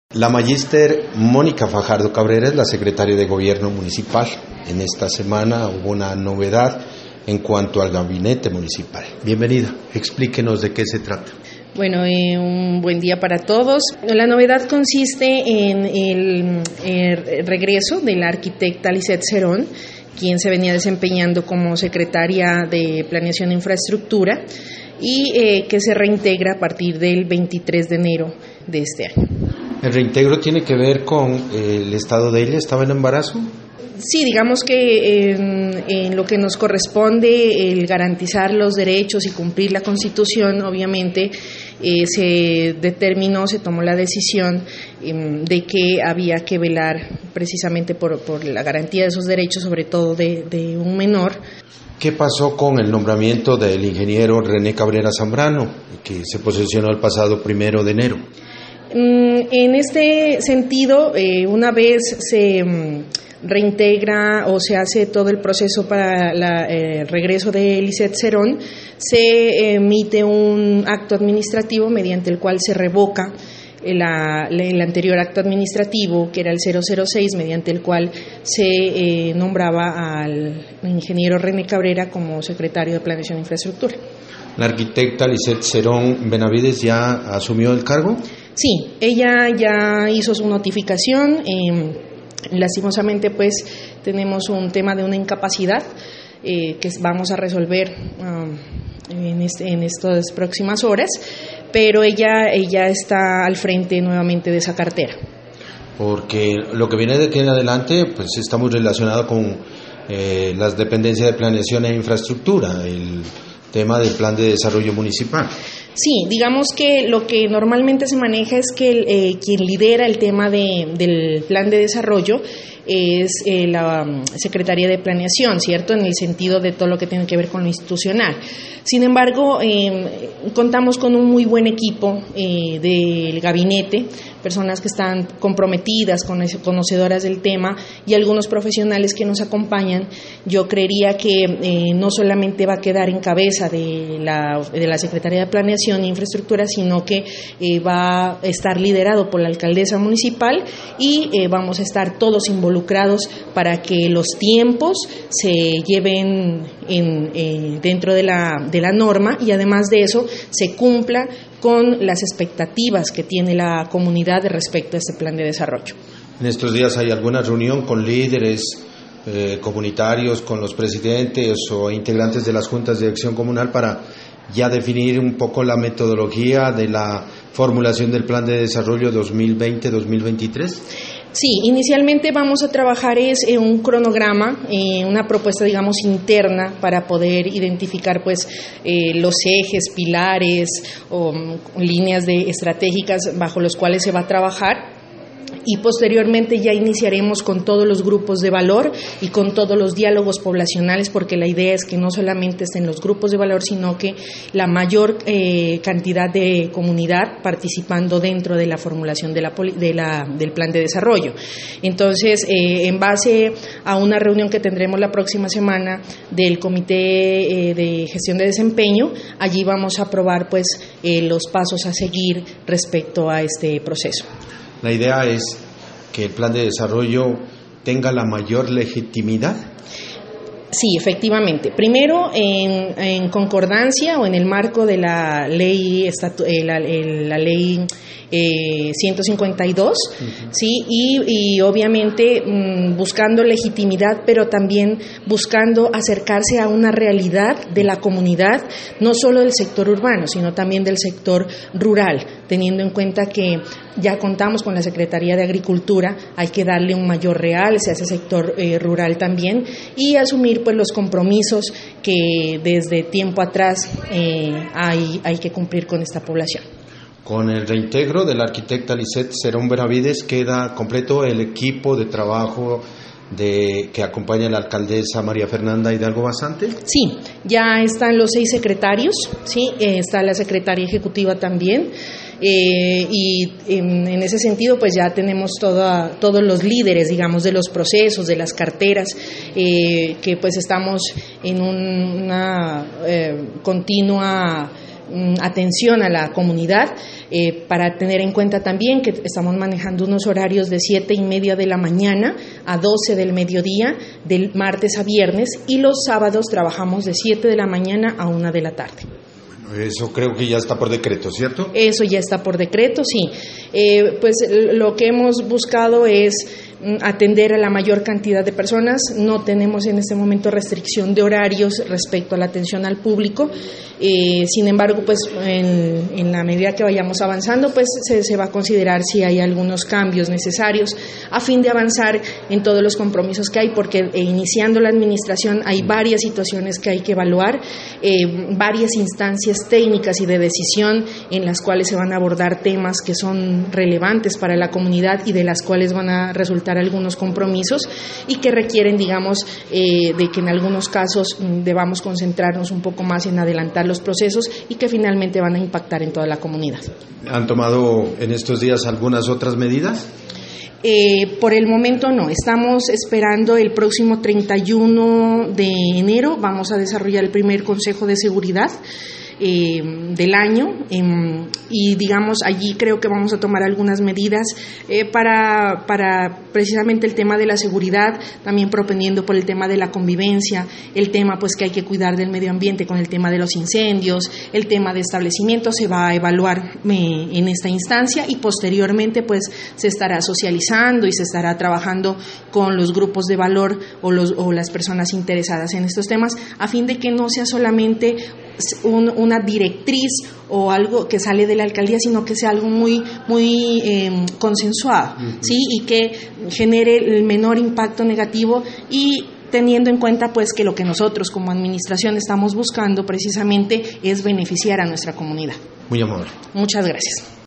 La magíster Mónica Fajardo Cabrera es la secretaria de Gobierno Municipal. En esta semana hubo una novedad en cuanto al gabinete municipal. Bienvenida, explíquenos de qué se trata. Bueno, un buen día para todos. La novedad consiste en el regreso de la arquitecta Lisette Cerón, quien se venía desempeñando como secretaria de Planeación e Infraestructura y que se reintegra a partir del 23 de enero de este año. ¿El reintegro tiene que ver con el estado de ella? ¿Estaba en embarazo? Sí, digamos que en lo que nos corresponde el garantizar los derechos y cumplir la Constitución, obviamente se tomó la decisión de que había que velar precisamente por la garantía de esos derechos, sobre todo de un menor. ¿Qué pasó con el nombramiento del ingeniero René Cabrera Zambrano, que se posesionó el pasado 1 de enero? En este sentido, una vez se reintegra o se hace todo el proceso para el regreso de Lisette Cerón, se emite un acto administrativo mediante el cual se revoca el anterior acto administrativo, que era el 006, mediante el cual se nombraba al ingeniero René Cabrera como secretario de Planeación e Infraestructura. ¿La arquitecta Lisette Cerón Benavides ya asumió el cargo? Sí, ella ya hizo su notificación. Lastimosamente, pues, tenemos un tema de una incapacidad que vamos a resolver en estas próximas horas, pero ella está al frente nuevamente de esa cartera. Porque lo que viene de aquí en adelante, pues está muy relacionado con las dependencias de planeación e infraestructura, el tema del plan de desarrollo municipal. Sí, digamos que lo que normalmente se maneja es que quien lidera el tema del plan de desarrollo es la Secretaría de Planeación, ¿cierto? En el sentido de todo lo que tiene que ver con lo institucional. Sin embargo, contamos con un muy buen equipo del gabinete, personas que están comprometidas, conocedoras del tema y algunos profesionales que nos acompañan. Yo creería que no solamente va a quedar en cabeza de la Secretaría de Planeación e Infraestructura, sino que va a estar liderado por la alcaldesa municipal y vamos a estar todos involucrados para que los tiempos se lleven dentro de la norma y además de eso se cumpla con las expectativas que tiene la comunidad respecto a este plan de desarrollo. En estos días hay alguna reunión con líderes comunitarios, con los presidentes o integrantes de las juntas de acción comunal para ya definir un poco la metodología de la formulación del plan de desarrollo 2020-2023. Sí, inicialmente vamos a trabajar un cronograma, una propuesta, digamos, interna para poder identificar, pues, los ejes, pilares o líneas estratégicas bajo los cuales se va a trabajar. Y posteriormente ya iniciaremos con todos los grupos de valor y con todos los diálogos poblacionales, porque la idea es que no solamente estén los grupos de valor, sino que la mayor cantidad de comunidad participando dentro de la formulación del plan de desarrollo. Entonces, en base a una reunión que tendremos la próxima semana del Comité de Gestión de Desempeño, allí vamos a aprobar, pues, los pasos a seguir respecto a este proceso. La idea es que el plan de desarrollo tenga la mayor legitimidad. Sí, efectivamente. Primero, en concordancia o en el marco de la ley, la ley 152, ¿sí? Y obviamente buscando legitimidad, pero también buscando acercarse a una realidad de la comunidad, no solo del sector urbano, sino también del sector rural, teniendo en cuenta que ya contamos con la Secretaría de Agricultura, hay que darle un mayor realce a ese sector rural también y asumir, pues, los compromisos que desde tiempo atrás hay que cumplir con esta población. Con el reintegro de la arquitecta Lisette Cerón Benavides queda completo el equipo de trabajo que acompaña a la alcaldesa María Fernanda Hidalgo Basante. Sí, ya están los 6 secretarios, sí, está la secretaria ejecutiva también. Y en ese sentido, pues ya tenemos todos los líderes, digamos, de los procesos, de las carteras, que pues estamos en una continua atención a la comunidad, para tener en cuenta también que estamos manejando unos horarios de 7:30 de la mañana a 12 del mediodía, del martes a viernes, y los sábados trabajamos de 7 de la mañana a 1 de la tarde. Eso creo que ya está por decreto, ¿cierto? Eso ya está por decreto, sí. Pues lo que hemos buscado es atender a la mayor cantidad de personas. No tenemos en este momento restricción de horarios respecto a la atención al público. Sin embargo, pues en la medida que vayamos avanzando, pues se va a considerar si hay algunos cambios necesarios a fin de avanzar en todos los compromisos que hay, porque iniciando la administración hay varias situaciones que hay que evaluar, varias instancias técnicas y de decisión en las cuales se van a abordar temas que son relevantes para la comunidad y de las cuales van a resultar algunos compromisos y que requieren, digamos, de que en algunos casos debamos concentrarnos un poco más en adelantar los procesos y que finalmente van a impactar en toda la comunidad. ¿Han tomado en estos días algunas otras medidas? Por el momento no, estamos esperando el próximo 31 de enero, vamos a desarrollar el primer Consejo de Seguridad del año, y digamos allí creo que vamos a tomar algunas medidas para precisamente el tema de la seguridad, también propendiendo por el tema de la convivencia, el tema pues que hay que cuidar del medio ambiente con el tema de los incendios, el tema de establecimientos se va a evaluar en esta instancia y posteriormente pues se estará socializando y se estará trabajando con los grupos de valor o las personas interesadas en estos temas, a fin de que no sea solamente una directriz o algo que sale de la alcaldía, sino que sea algo muy consensuado, ¿sí? Y que genere el menor impacto negativo, y teniendo en cuenta pues que lo que nosotros como administración estamos buscando precisamente es beneficiar a nuestra comunidad. Muy amable. Muchas gracias.